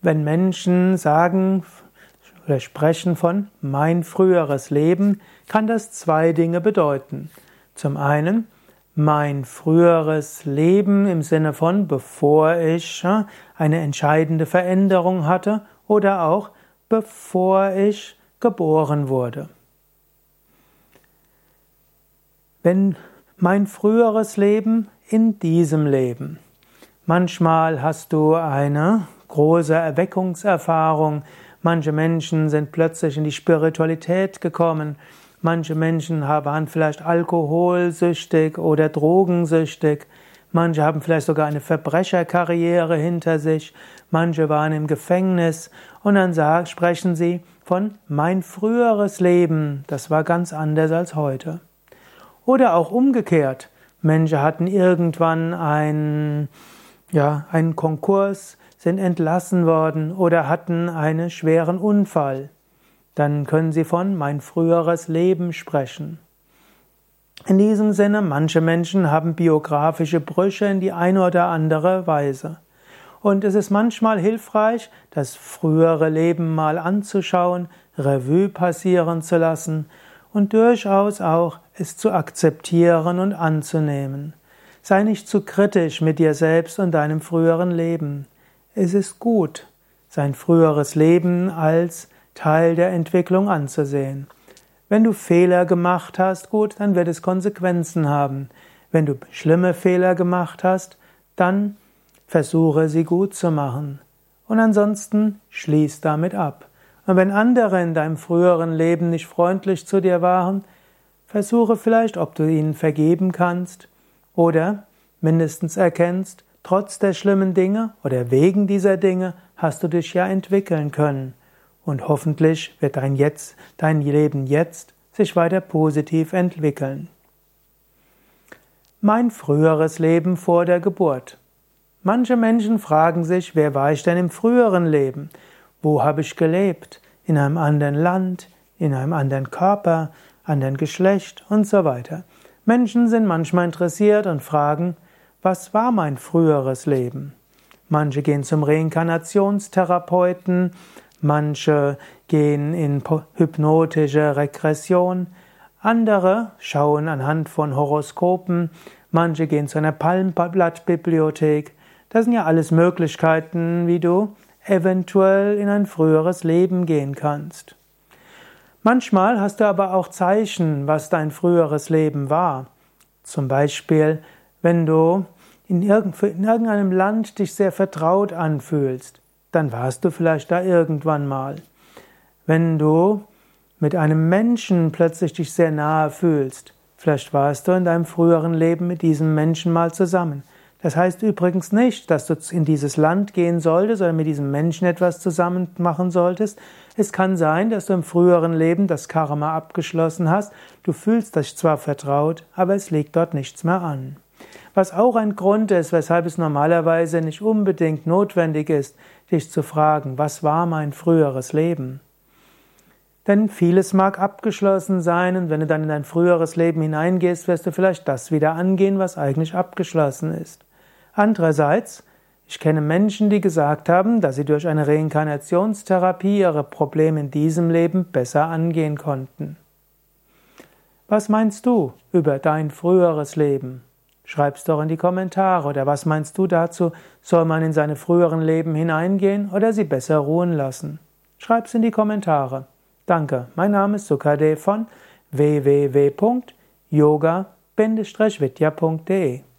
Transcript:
Wenn Menschen sagen oder sprechen von mein früheres Leben, kann das zwei Dinge bedeuten. Zum einen mein früheres Leben im Sinne von bevor ich eine entscheidende Veränderung hatte oder auch bevor ich geboren wurde. Wenn mein früheres Leben in diesem Leben. Manchmal hast du eine große Erweckungserfahrung. Manche Menschen sind plötzlich in die Spiritualität gekommen. Manche Menschen waren vielleicht alkoholsüchtig oder drogensüchtig. Manche haben vielleicht sogar eine Verbrecherkarriere hinter sich. Manche waren im Gefängnis. Und dann sprechen sie von mein früheres Leben. Das war ganz anders als heute. Oder auch umgekehrt. Menschen hatten irgendwann einen Konkurs, sind entlassen worden oder hatten einen schweren Unfall. Dann können sie von mein früheres Leben sprechen. In diesem Sinne, manche Menschen haben biografische Brüche in die eine oder andere Weise. Und es ist manchmal hilfreich, das frühere Leben mal anzuschauen, Revue passieren zu lassen und durchaus auch es zu akzeptieren und anzunehmen. Sei nicht zu kritisch mit dir selbst und deinem früheren Leben. Es ist gut, sein früheres Leben als Teil der Entwicklung anzusehen. Wenn du Fehler gemacht hast, gut, dann wird es Konsequenzen haben. Wenn du schlimme Fehler gemacht hast, dann versuche sie gut zu machen. Und ansonsten schließ damit ab. Und wenn andere in deinem früheren Leben nicht freundlich zu dir waren, versuche vielleicht, ob du ihnen vergeben kannst oder mindestens erkennst, trotz der schlimmen Dinge oder wegen dieser Dinge hast du dich ja entwickeln können. Und hoffentlich wird dein Leben jetzt sich weiter positiv entwickeln. Mein früheres Leben vor der Geburt. Manche Menschen fragen sich, wer war ich denn im früheren Leben? Wo habe ich gelebt? In einem anderen Land, in einem anderen Körper, anderen Geschlecht und so weiter. Menschen sind manchmal interessiert und fragen, was war mein früheres Leben? Manche gehen zum Reinkarnationstherapeuten, manche gehen in hypnotische Regression, andere schauen anhand von Horoskopen, manche gehen zu einer Palmblattbibliothek. Das sind ja alles Möglichkeiten, wie du eventuell in ein früheres Leben gehen kannst. Manchmal hast du aber auch Zeichen, was dein früheres Leben war. Zum Beispiel, wenn du in irgendeinem Land dich sehr vertraut anfühlst, dann warst du vielleicht da irgendwann mal. Wenn du mit einem Menschen plötzlich dich sehr nahe fühlst, vielleicht warst du in deinem früheren Leben mit diesem Menschen mal zusammen. Das heißt übrigens nicht, dass du in dieses Land gehen solltest oder mit diesem Menschen etwas zusammen machen solltest. Es kann sein, dass du im früheren Leben das Karma abgeschlossen hast. Du fühlst dich zwar vertraut, aber es liegt dort nichts mehr an. Was auch ein Grund ist, weshalb es normalerweise nicht unbedingt notwendig ist, dich zu fragen, was war mein früheres Leben? Denn vieles mag abgeschlossen sein und wenn du dann in dein früheres Leben hineingehst, wirst du vielleicht das wieder angehen, was eigentlich abgeschlossen ist. Andererseits, ich kenne Menschen, die gesagt haben, dass sie durch eine Reinkarnationstherapie ihre Probleme in diesem Leben besser angehen konnten. Was meinst du über dein früheres Leben? Schreib's doch in die Kommentare. Oder was meinst du dazu? Soll man in seine früheren Leben hineingehen oder sie besser ruhen lassen? Schreib's in die Kommentare. Danke. Mein Name ist Sukade von www.yoga-vidya.de